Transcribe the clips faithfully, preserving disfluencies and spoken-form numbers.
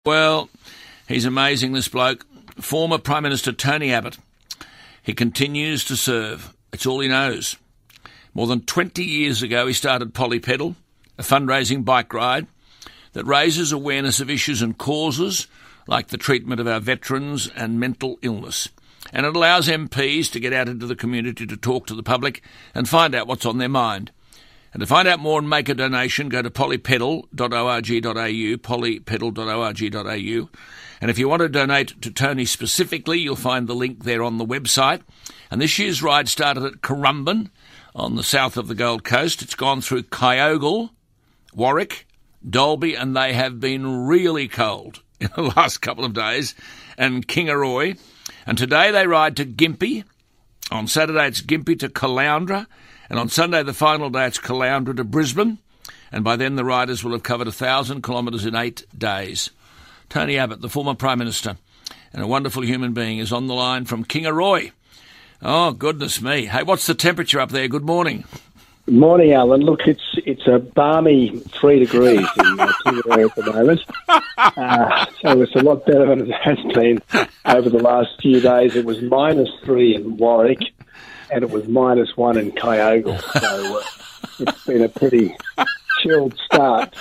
Well, he's amazing, this bloke. Former Prime Minister Tony Abbott. He continues to serve. It's all he knows. More than twenty years ago, he started Polly Pedal, a fundraising bike ride that raises awareness of issues and causes like the treatment of our veterans and mental illness. And it allows M Ps to get out into the community to talk to the public and find out what's on their mind. And to find out more and make a donation, go to polypedal dot org dot a u, polypedal dot org dot a u. And if you want to donate to Tony specifically, you'll find the link there on the website. And this year's ride started at Currumbin on the south of the Gold Coast. It's gone through Kyogle, Warwick, Dalby, and they have been really cold in the last couple of days, and Kingaroy. And today they ride to Gympie. On Saturday it's Gympie to Caloundra. And on Sunday, the final day, it's Caloundra to Brisbane. And by then, the riders will have covered a thousand kilometres in eight days. Tony Abbott, the former Prime Minister and a wonderful human being, is on the line from Kingaroy. Oh, goodness me. Hey, what's the temperature up there? Good morning. Good morning, Alan. Look, it's it's a balmy three degrees in uh, Kingaroy at the moment. Uh, so it's a lot better than it has been over the last few days. It was minus three in Warwick, and it was minus one in Kyogle. So uh, it's been a pretty chilled start.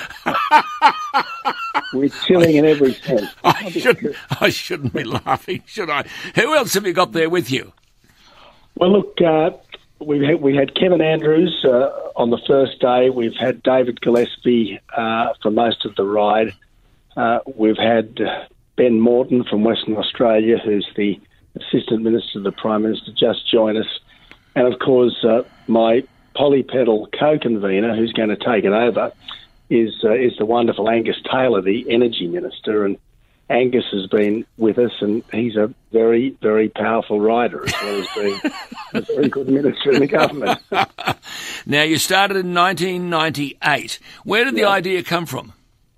We're chilling in every sense. I shouldn't, I shouldn't be laughing, should I? Who else have you got there with you? Well, look, uh, we had, we had Kevin Andrews uh, on the first day. We've had David Gillespie uh, for most of the ride. Uh, we've had Ben Morton from Western Australia, who's the Assistant Minister to the Prime Minister, just join us. And, of course, uh, my Polypedal co-convener, who's going to take it over, is uh, is the wonderful Angus Taylor, the Energy Minister. And Angus has been with us, and he's a very, very powerful rider, as well as being a very good minister in the government. Now, you started in nineteen ninety-eight. Where did the yeah. idea come from?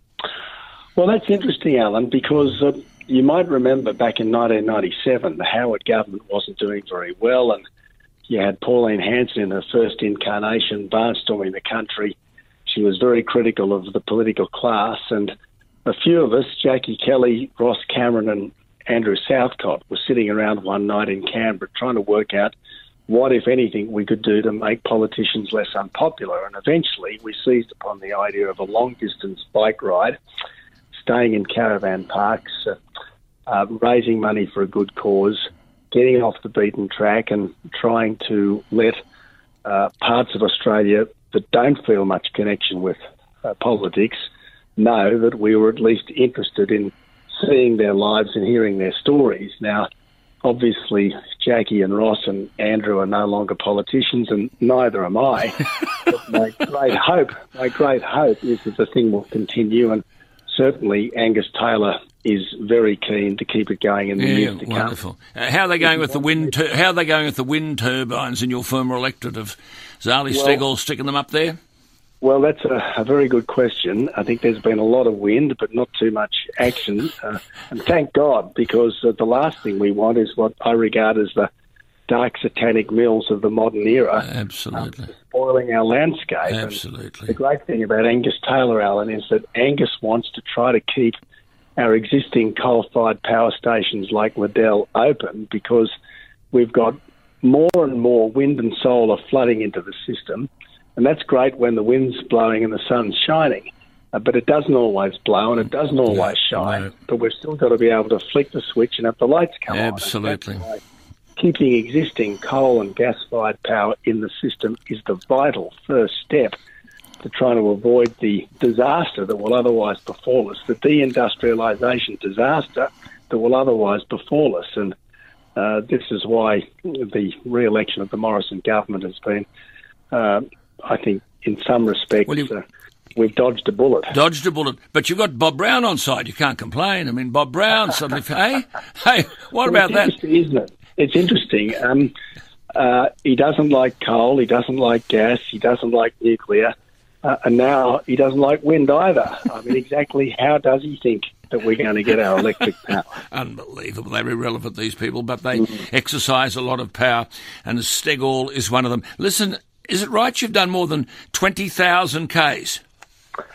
Well, that's interesting, Alan, because uh, you might remember back in nineteen ninety-seven, the Howard government wasn't doing very well, and you had Pauline Hanson in her first incarnation barnstorming the country. She was very critical of the political class, and a few of us, Jackie Kelly, Ross Cameron and Andrew Southcott, were sitting around one night in Canberra trying to work out what, if anything, we could do to make politicians less unpopular. And eventually we seized upon the idea of a long-distance bike ride, staying in caravan parks, uh, uh, raising money for a good cause, getting off the beaten track and trying to let uh, parts of Australia that don't feel much connection with uh, politics know that we were at least interested in seeing their lives and hearing their stories. Now, obviously, Jackie and Ross and Andrew are no longer politicians, and neither am I. But my great hope, my great hope is that the thing will continue, and certainly Angus Taylor is very keen to keep it going in the yeah, years to come. Wonderful. Uh, how are they going with the wind? Tur- how are they going with the wind turbines in your former electorate of Zali well, Steggall sticking them up there? Well, that's a, a very good question. I think there's been a lot of wind, but not too much action. Uh, and thank God, because uh, the last thing we want is what I regard as the dark satanic mills of the modern era. Absolutely. Um, spoiling our landscape. Absolutely. And the great thing about Angus Taylor, Alan, is that Angus wants to try to keep our existing coal-fired power stations like Liddell open, because we've got more and more wind and solar flooding into the system. And that's great when the wind's blowing and the sun's shining. Uh, but it doesn't always blow and it doesn't always no, shine. No. But we've still got to be able to flick the switch and have the lights come Absolutely. on. Absolutely. Keeping existing coal and gas-fired power in the system is the vital first step to trying to avoid the disaster that will otherwise befall us, the deindustrialisation disaster that will otherwise befall us. And uh, this is why the re-election of the Morrison government has been, uh, I think, in some respects, well, you, uh, we've dodged a bullet. Dodged a bullet. But you've got Bob Brown on side. You can't complain. I mean, Bob Brown suddenly... hey, hey, what well, about that? Isn't it? It's interesting. Um, uh, he doesn't like coal. He doesn't like gas. He doesn't like nuclear. Uh, and now he doesn't like wind either. I mean, exactly how does he think that we're going to get our electric power? Unbelievable. They're irrelevant, these people, but they mm. exercise a lot of power, and Steggall is one of them. Listen, is it right you've done more than twenty thousand kays?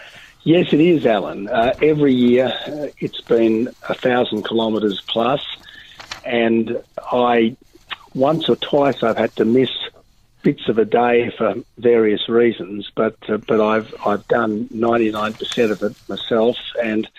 Yes, it is, Alan. Uh, every year uh, it's been a thousand kilometres plus, and I once or twice I've had to miss bits of a day for various reasons, but uh, but I've I've done ninety-nine percent of it myself, and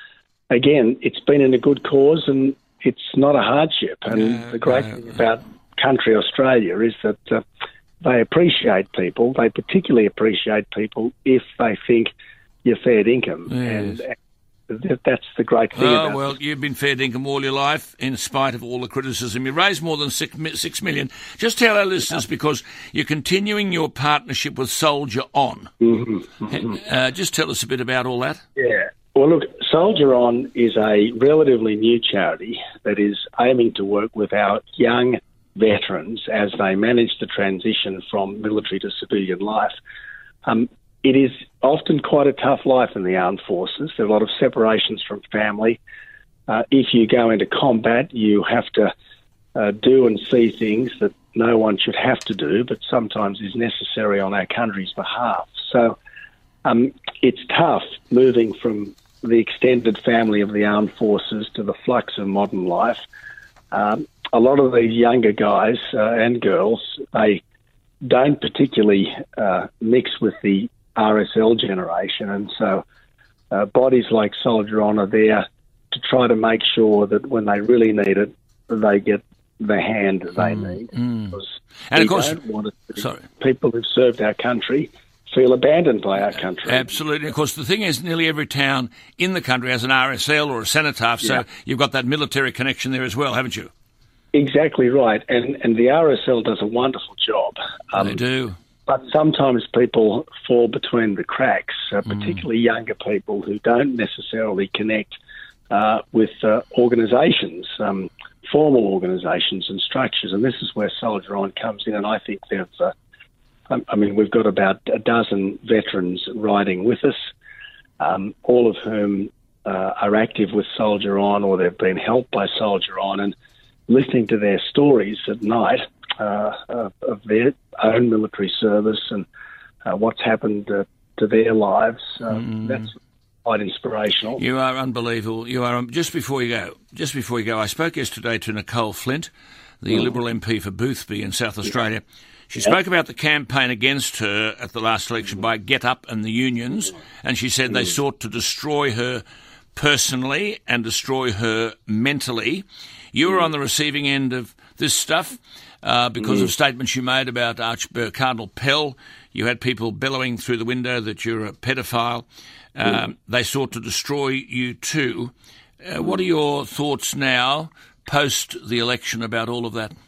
again, it's been in a good cause, and it's not a hardship. And no, the great no, thing no. about country Australia is that uh, they appreciate people. They particularly appreciate people if they think you're fair dinkum, Yes. and th- that's the great thing Oh, about well, it. you've been fair dinkum all your life, in spite of all the criticism. You raised more than six, mi- six million. Just tell our listeners, because you're continuing your partnership with Soldier On. Mm-hmm, mm-hmm. Uh, just tell us a bit about all that. Yeah. Well, look, Soldier On is a relatively new charity that is aiming to work with our young veterans as they manage the transition from military to civilian life. Um, it is often quite a tough life in the armed forces. There are a lot of separations from family. Uh, if you go into combat, you have to uh, do and see things that no one should have to do, but sometimes is necessary on our country's behalf. So um, it's tough moving from the extended family of the armed forces to the flux of modern life. Um, a lot of these younger guys uh, and girls, they don't particularly uh, mix with the R S L generation, and so uh, bodies like Soldier On are there to try to make sure that when they really need it, they get the hand that they Mm, need. mm. Because And we of course, don't want it to, sorry. people who've served our country feel abandoned by our country. Absolutely. Of course, the thing is, nearly every town in the country has an R S L or a cenotaph, so Yeah. you've got that military connection there as well, haven't you? Exactly right, and and the R S L does a wonderful job. Um, They do. But sometimes people fall between the cracks, uh, particularly younger people who don't necessarily connect uh, with uh, organisations, um, formal organisations and structures. And this is where Soldier On comes in, and I think they've, uh, I, I mean, we've got about a dozen veterans riding with us, um, all of whom uh, are active with Soldier On, or they've been helped by Soldier On, and listening to their stories at night uh, of, of their own military service and uh, what's happened uh, to their lives. Uh, Mm. That's quite inspirational. You are unbelievable. You are. Um, just before you go, just before you go, I spoke yesterday to Nicole Flint, the Mm. Liberal M P for Boothby in South Australia. She spoke about the campaign against her at the last election by Get Up and the unions, and she said they sought to destroy her personally and destroy her mentally. You were on the receiving end of this stuff uh, because of statements you made about Arch- uh, Cardinal Pell. You had people bellowing through the window that you're a pedophile. Um, they sought to destroy you too. Uh, what are your thoughts now, post the election, about all of that?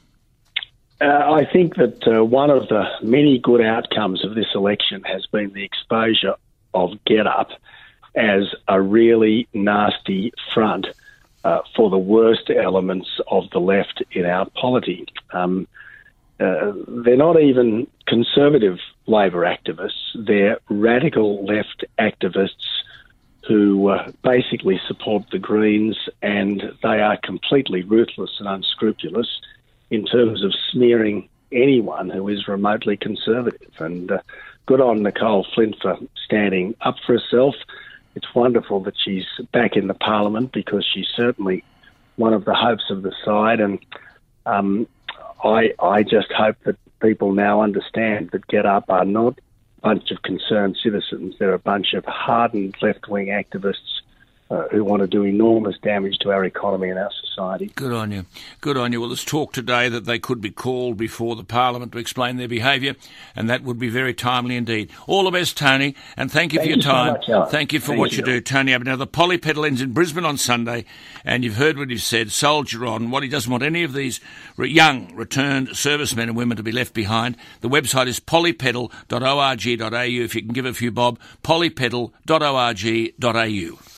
Uh, I think that uh, one of the many good outcomes of this election has been the exposure of Get Up as a really nasty front uh, for the worst elements of the left in our polity. Um, uh, they're not even conservative Labor activists. They're radical left activists who uh, basically support the Greens, and they are completely ruthless and unscrupulous in terms of smearing anyone who is remotely conservative. And uh, good on Nicole Flint for standing up for herself. It's wonderful that she's back in the Parliament, because she's certainly one of the hopes of the side. And um, I, I just hope that people now understand that Get Up are not a bunch of concerned citizens. They're a bunch of hardened left-wing activists uh, who want to do enormous damage to our economy and our society. Good on you. Good on you. Well, there's talk today that they could be called before the Parliament to explain their behaviour, and that would be very timely indeed. All the best, Tony, and thank you Thank for your you so time. much, Alan. Thank you for Thank what you, you. do, Tony Abbott. Now, the Polly Pedal ends in Brisbane on Sunday, and you've heard what he said, Soldier On, what he doesn't want any of these re- young returned servicemen and women to be left behind. The website is polly pedal dot org dot a u. If you can give a few bob, polly pedal dot org dot a u.